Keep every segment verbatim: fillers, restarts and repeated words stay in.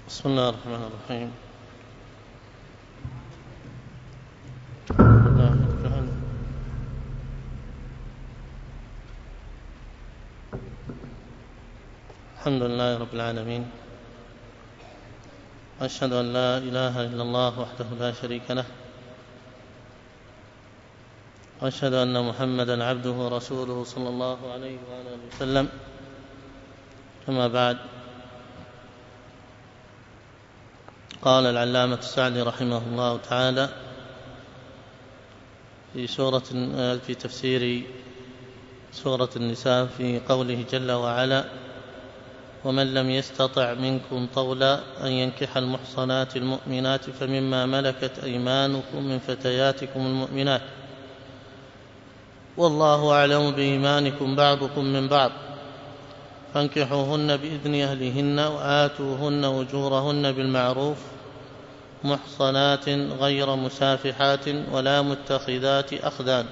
بسم الله الرحمن الرحيم. الحمد لله رب العالمين، وأشهد أن لا إله إلا الله وحده لا شريك له، وأشهد أن محمدا عبده ورسوله صلى الله عليه وآله وسلم. أما بعد، قال العلامة السعدي رحمه الله تعالى في سورة في تفسير سورة النساء في قوله جل وعلا: ومن لم يستطع منكم طولا أن ينكح المحصنات المؤمنات فمما ملكت أيمانكم من فتياتكم المؤمنات والله أعلم بإيمانكم بعضكم من بعض فانكحوهن بإذن أهلهن وآتوهن أجورهن بالمعروف محصنات غير مسافحات ولا متخذات أخدان،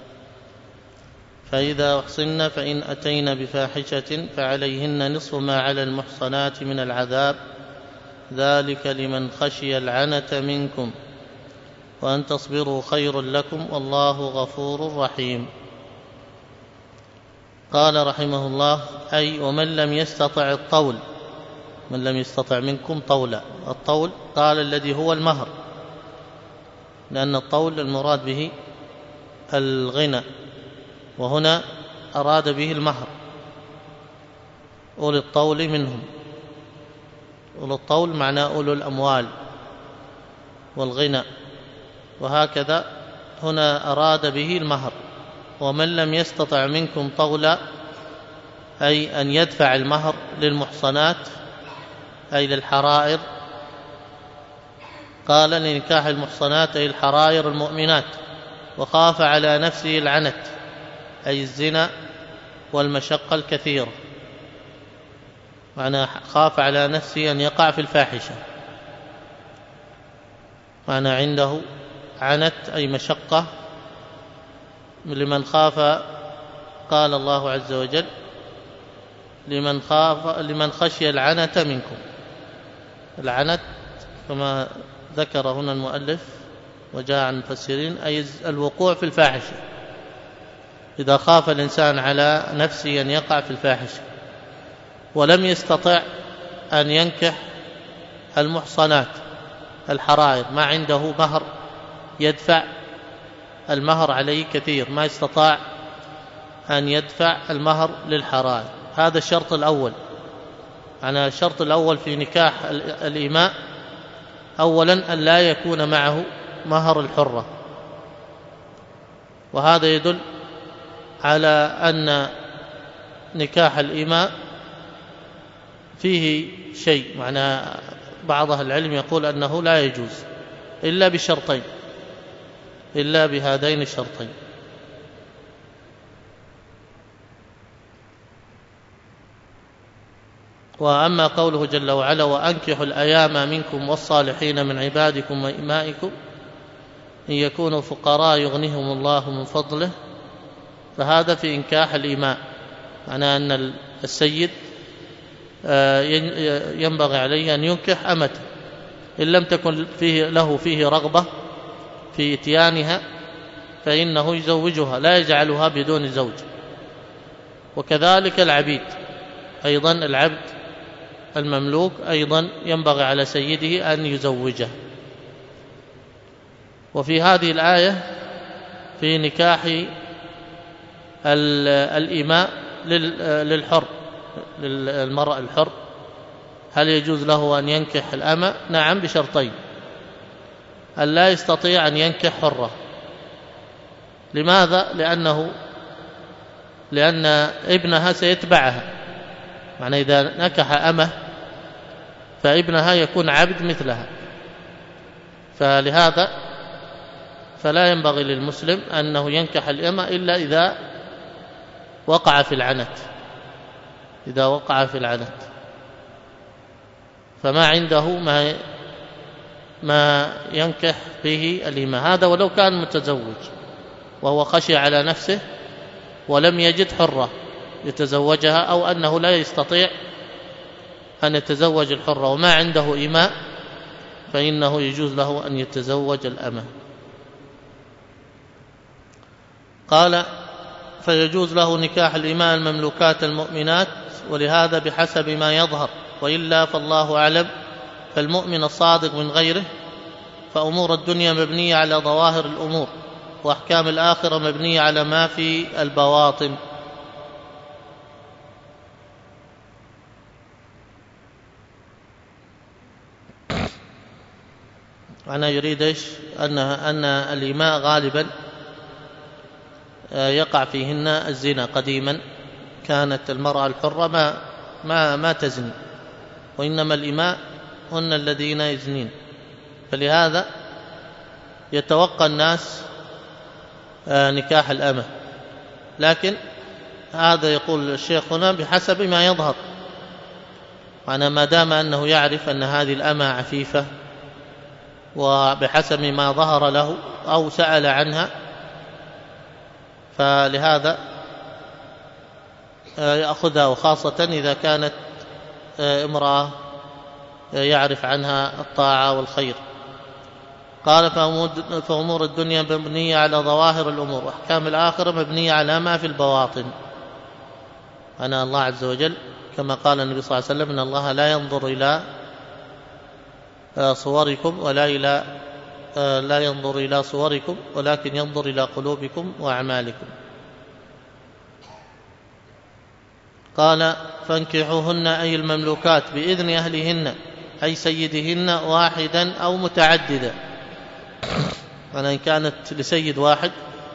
فإذا أحصن فإن أتين بفاحشة فعليهن نصف ما على المحصنات من العذاب، ذلك لمن خشي العنة منكم، وأن تصبروا خير لكم والله غفور رحيم. قال رحمه الله: أي ومن لم يستطع الطول، من لم يستطع منكم طولا. الطول قال الذي هو المهر، لأن الطول المراد به الغنى، وهنا أراد به المهر. أولي الطول منهم، أولي الطول معناه أولو الأموال والغنى، وهكذا هنا أراد به المهر. ومن لم يستطع منكم طولا أي أن يدفع المهر للمحصنات أي للحرائر، قال لنكاح المحصنات أي الحرائر المؤمنات، وخاف على نفسه العنت أي الزنا والمشقة الكثيرة، معنى خاف على نفسه أن يقع في الفاحشة، معنى عنده عنت أي مشقة. لمن خاف، قال الله عز وجل: لمن خاف لمن خشي العنة منكم. العنت كما ذكر هنا المؤلف وجاء عن المفسرين أي الوقوع في الفاحشة، إذا خاف الإنسان على نفسه أن يقع في الفاحشة ولم يستطع أن ينكح المحصنات الحرائر، ما عنده مهر يدفع، المهر عليه كثير، ما استطاع أن يدفع المهر للحرائر. هذا الشرط الأول. أنا الشرط الأول في نكاح الإماء أولا أن لا يكون معه مهر الحرة، وهذا يدل على أن نكاح الإماء فيه شيء، معنى بعض أهل العلم يقول أنه لا يجوز إلا بشرطين، إلا بهذين الشرطين. وأما قوله جل وعلا: وأنكحوا الأيام منكم والصالحين من عبادكم وإمائكم إن يكونوا فقراء يغنيهم الله من فضله، فهذا في إنكاح الإماء، معناه أن السيد ينبغي عليه أن ينكح أمته إن لم تكن فيه له فيه رغبة في إتيانها فإنه يزوجها، لا يجعلها بدون زوج. وكذلك العبيد أيضا، العبد المملوك أيضا ينبغي على سيده أن يزوجه. وفي هذه الآية في نكاح الإماء للحر، للمرأة الحر، هل يجوز له أن ينكح الأمة؟ نعم، بشرطين: أن لا يستطيع أن ينكح حرة. لماذا؟ لأنه لأن ابنها سيتبعها، معنى إذا نكح أمه فابنها يكون عبد مثلها، فلهذا فلا ينبغي للمسلم أنه ينكح الأمة إلا إذا وقع في العنت، إذا وقع في العنت فما عنده ما ما ينكح به الإمة، هذا ولو كان متزوج وهو خشي على نفسه ولم يجد حرة يتزوجها، أو أنه لا يستطيع أن يتزوج الحرة وما عنده إماء فإنه يجوز له أن يتزوج الأمة. قال فيجوز له نكاح الإماء المملوكات المؤمنات، ولهذا بحسب ما يظهر، وإلا فالله أعلم. فالمؤمن الصادق من غيره، فأمور الدنيا مبنية على ظواهر الأمور، وأحكام الآخرة مبنية على ما في البواطن. أنا يريد إيش؟ أن أن الإماء غالبا يقع فيهن الزنا. قديما كانت المرأة الحرة ما ما ما تزني، وإنما الإماء هن الذين يزنين، فلهذا يتوقع الناس نكاح الأمة. لكن هذا يقول الشيخ هنا بحسب ما يظهر، معنى ما دام أنه يعرف أن هذه الأمة عفيفة وبحسب ما ظهر له أو سأل عنها، فلهذا يأخذها، وخاصة إذا كانت امرأة يعرف عنها الطاعة والخير. قال فأمور الدنيا مبنية على ظواهر الأمور، وأحكام الآخرة مبنية على ما في البواطن. أنا الله عز وجل كما قال النبي صلى الله عليه وسلم إن الله لا ينظر إلى صوركم ولا إلى لا ينظر إلى صوركم ولكن ينظر إلى قلوبكم وأعمالكم. قال فانكحوهن أي المملوكات بإذن أهلهن، أي سيدهن واحدا أو متعددا، يعني إن كانت لسيد واحد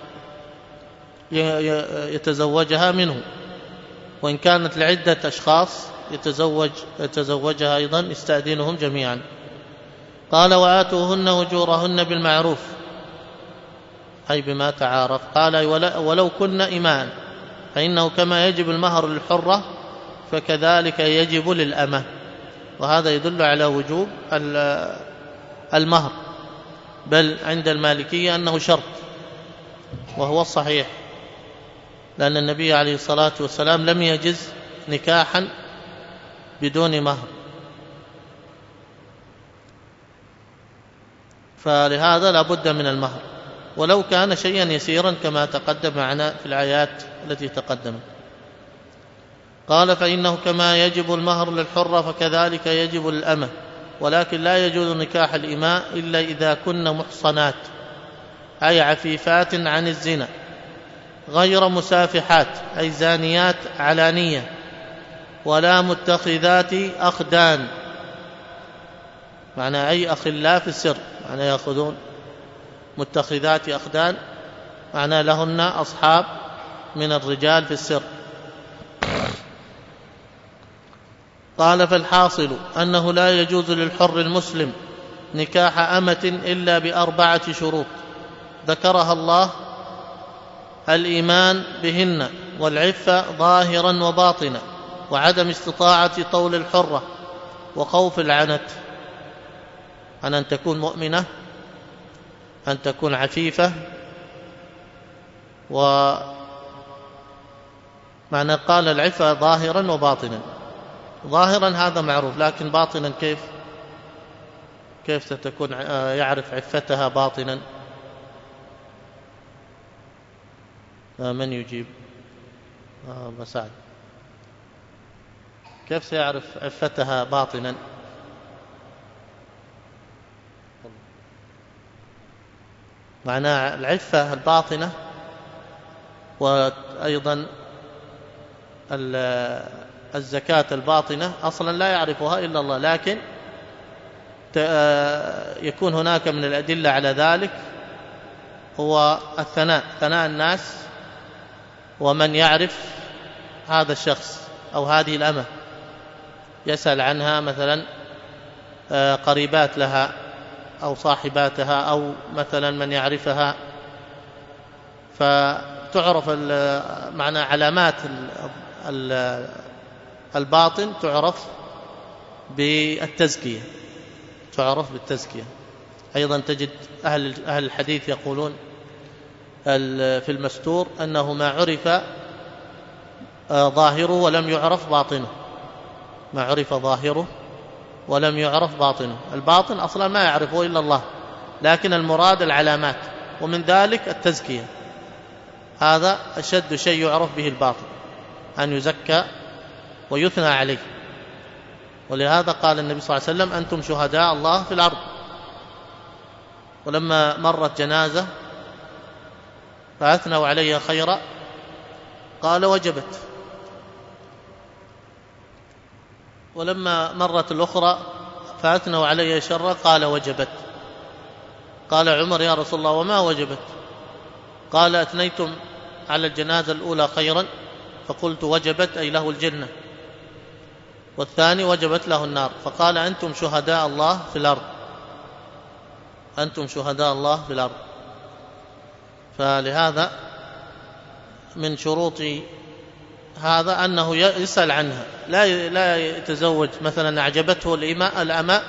يتزوجها منه، وإن كانت لعدة أشخاص يتزوج يتزوجها أيضا، يستأذنهم جميعا. قال وآتوهن أجورهن بالمعروف، أي بما تعارف. قال ولو كن إماء، فإنه كما يجب المهر للحرة فكذلك يجب للأمة، وهذا يدل على وجوب المهر، بل عند المالكية أنه شرط، وهو الصحيح، لأن النبي عليه الصلاة والسلام لم يجز نكاحا بدون مهر، فلهذا لا بد من المهر، ولو كان شيئا يسيرا كما تقدم معنا في الآيات التي تقدمت. قال فإنه كما يجب المهر للحرة فكذلك يجب للأمة، ولكن لا يجوز نكاح الإماء إلا إذا كن محصنات، أي عفيفات عن الزنا، غير مسافحات، أي زانيات علانية، ولا متخذات أخدان، معنى أي أخلاء في السر، معنى يأخذون متخذات أخدان، معنى لهن أصحاب من الرجال في السر. قال فالحاصل أنه لا يجوز للحر المسلم نكاح أمة إلا بأربعة شروط ذكرها الله: الإيمان بهن، والعفة ظاهرا وباطنا، وعدم استطاعة طول الحرة، وخوف العنت، عن أن تكون مؤمنة، أن تكون عفيفة. ومعنى قال العفة ظاهرا وباطنا، ظاهرا هذا معروف، لكن باطنا كيف كيف ستكون يعرف عفتها باطنا؟ من يجيب؟ مساعد، كيف سيعرف عفتها باطنا؟ معنى العفة الباطنة، وأيضا الزكاة الباطنة أصلا لا يعرفها إلا الله، لكن يكون هناك من الأدلة على ذلك هو الثناء، ثناء الناس، ومن يعرف هذا الشخص أو هذه الأمة يسأل عنها مثلا قريبات لها أو صاحباتها، أو مثلا من يعرفها، فتعرف معنى علامات الباطن تعرف بالتزكية، تعرف بالتزكية. أيضا تجد أهل أهل الحديث يقولون في المستور أنه ما عرف ظاهره ولم يعرف باطنه، ما عرف ظاهره ولم يعرف باطنه. الباطن أصلا ما يعرفه إلا الله، لكن المراد العلامات، ومن ذلك التزكية، هذا أشد شيء يعرف به الباطن، أن يزكى ويثنى عليه. ولهذا قال النبي صلى الله عليه وسلم أنتم شهداء الله في الأرض. ولما مرت جنازة فأثنوا عليها خيرا قال وجبت، ولما مرت الأخرى فأثنوا عليها شرا قال وجبت. قال عمر يا رسول الله وما وجبت؟ قال أثنيتم على الجنازة الأولى خيرا فقلت وجبت أي له الجنة، والثاني وجبت له النار، فقال أنتم شهداء الله في الأرض، أنتم شهداء الله في الأرض. فلهذا من شروط هذا أنه يسأل عنها، لا لا يتزوج مثلا أعجبته الإماء الأماء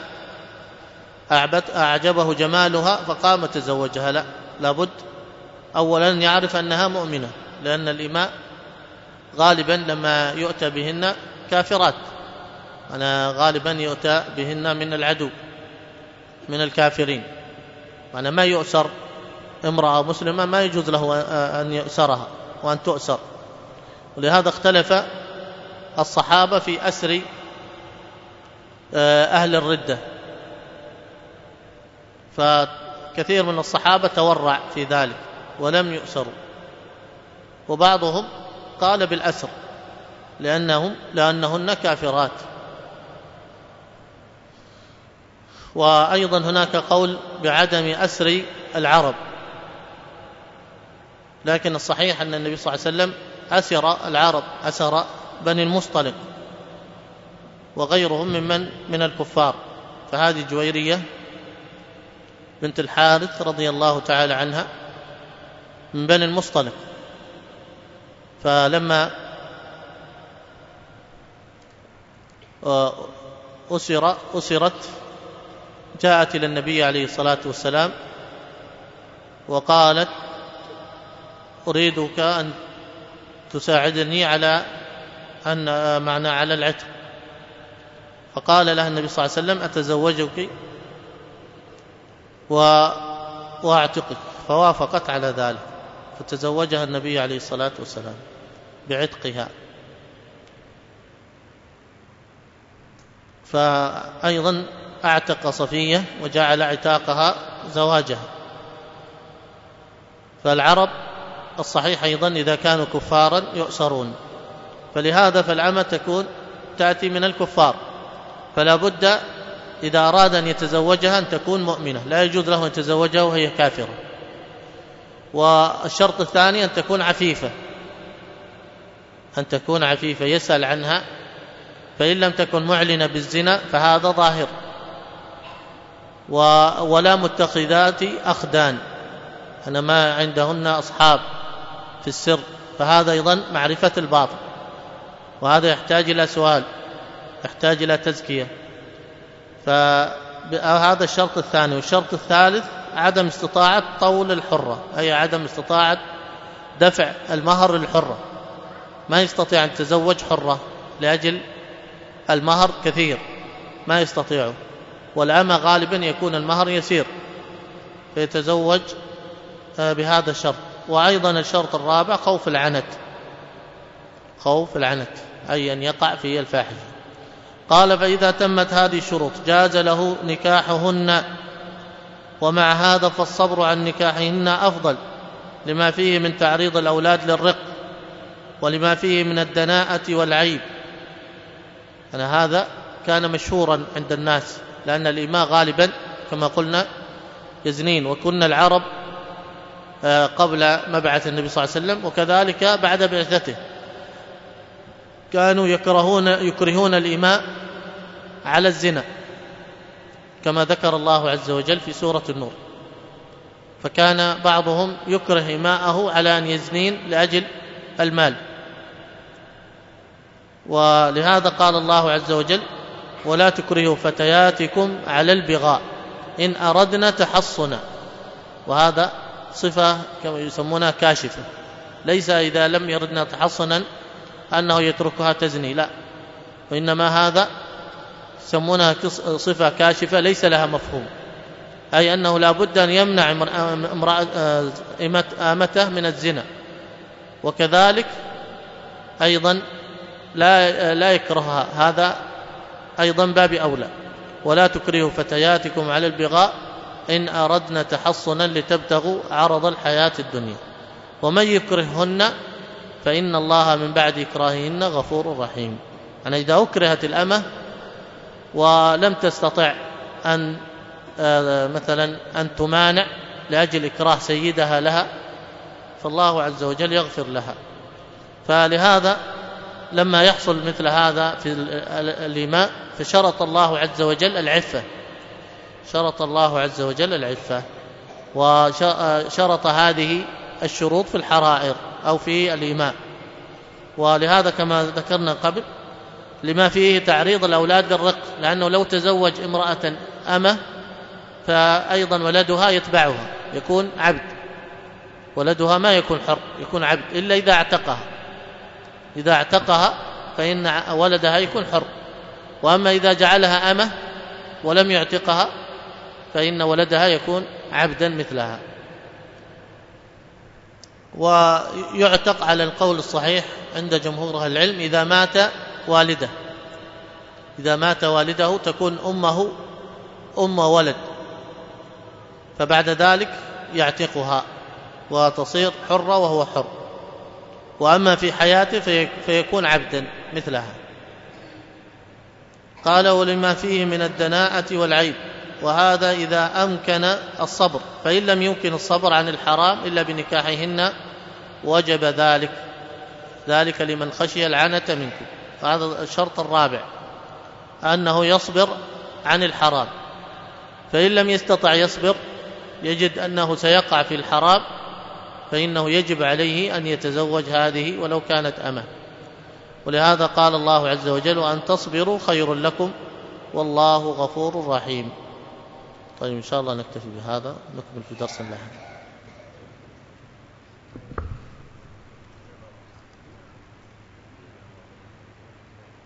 أعجبه جمالها فقام تزوجها، لا، لابد أولا يعرف أنها مؤمنة، لأن الإماء غالبا لما يؤتى بهن كافرات، أنا غالبا يؤتى بهن من العدو من الكافرين، أنا ما يؤسر امرأة مسلمة، ما يجوز له أن يؤسرها وأن تؤسر. ولهذا اختلف الصحابة في أسر أهل الردة، فكثير من الصحابة تورع في ذلك ولم يؤسروا، وبعضهم قال بالأسر لأنهم لأنهن كافرات. وأيضا هناك قول بعدم أسر العرب، لكن الصحيح أن النبي صلى الله عليه وسلم أسر العرب، أسر بني المصطلق وغيرهم ممن من الكفار. فهذه جويرية بنت الحارث رضي الله تعالى عنها من بني المصطلق، فلما أسر أسرت جاءت إلى النبي عليه الصلاة والسلام وقالت أريدك أن تساعدني على أن معنى على العتق، فقال لها النبي صلى الله عليه وسلم أتزوجك وأعتقك، فوافقت على ذلك، فتزوجها النبي عليه الصلاة والسلام بعتقها. فأيضا أعتق صفية وجعل عتاقها زواجها. فالعرب الصحيح أيضا إذا كانوا كفارا يؤسرون، فلهذا فالعمة تكون تأتي من الكفار، فلا بد إذا أراد أن يتزوجها أن تكون مؤمنة، لا يجوز له أن يتزوجها وهي كافرة. والشرط الثاني أن تكون عفيفة، أن تكون عفيفة يسأل عنها، فإن لم تكن معلنة بالزنا فهذا ظاهر. ولا متخذات أخدان، أنا ما عندهن أصحاب في السر، فهذا أيضا معرفة الباطن، وهذا يحتاج إلى سؤال، يحتاج إلى تزكية. فهذا الشرط الثاني. والشرط الثالث عدم استطاعة طول الحرة، أي عدم استطاعة دفع المهر للحرة، ما يستطيع أن تزوج حرة لأجل المهر كثير، ما يستطيعه. والأمة غالبا يكون المهر يسير فيتزوج بهذا الشرط. وأيضا الشرط الرابع خوف العنت، خوف العنت أي أن يقع في الفاحشة. قال فإذا تمت هذه الشروط جاز له نكاحهن، ومع هذا فالصبر عن نكاحهن أفضل، لما فيه من تعريض الأولاد للرق، ولما فيه من الدناءة والعيب. أنا هذا كان مشهورا عند الناس، لأن الإماء غالبا كما قلنا يزنين، وكنا العرب قبل مبعث النبي صلى الله عليه وسلم وكذلك بعد بعثته كانوا يكرهون يكرهون الإماء على الزنا، كما ذكر الله عز وجل في سورة النور. فكان بعضهم يكره إماءه على أن يزنين لأجل المال، ولهذا قال الله عز وجل ولا تكرهوا فتياتكم على البغاء إن أردنا تحصنا، وهذا صفة كما يسمونها كاشفة، ليس إذا لم يردنا تحصنا أنه يتركها تزني، لا، وإنما هذا يسمونها صفة كاشفة ليس لها مفهوم، أي أنه لا بد أن يمنع آمته من الزنا، وكذلك أيضا لا لا يكرهها، هذا أيضا باب أولى. ولا تكرهوا فتياتكم على البغاء إن أردنا تحصنا لتبتغوا عرض الحياة الدنيا، ومن يكرههن فإن الله من بعد إكراههن غفور رحيم. يعني إذا أكرهت الأمة ولم تستطع أن مثلا أن تمانع لأجل إكراه سيدها لها، فالله عز وجل يغفر لها. فلهذا لما يحصل مثل هذا في الإماء فشرط الله عز وجل العفة، شرط الله عز وجل العفة، وشرط هذه الشروط في الحرائر أو في الإماء. ولهذا كما ذكرنا قبل لما فيه تعريض الأولاد للرق، لأنه لو تزوج امرأة أمة فأيضا ولدها يتبعها يكون عبد، ولدها ما يكون حر، يكون عبد إلا إذا اعتقها، إذا اعتقها فإن ولدها يكون حر. وأما إذا جعلها أمة ولم يعتقها فإن ولدها يكون عبدا مثلها. ويعتق على القول الصحيح عند جمهور أهل العلم إذا مات والده، إذا مات والده تكون أمه أم ولد، فبعد ذلك يعتقها وتصير حرة وهو حر. وأما في حياته فيكون عبدا مثلها. قال ولما فيه من الدناءة والعيب، وهذا إذا أمكن الصبر، فإن لم يمكن الصبر عن الحرام إلا بنكاحهن وجب ذلك، ذلك لمن خشي العنة منكم. هذا الشرط الرابع، أنه يصبر عن الحرام، فإن لم يستطع يصبر يجد أنه سيقع في الحرام فإنه يجب عليه أن يتزوج هذه ولو كانت أمة. ولهذا قال الله عز وجل وأن تصبروا خير لكم والله غفور رحيم. طيب إن شاء الله نكتفي بهذا، نكمل في درس لاحق.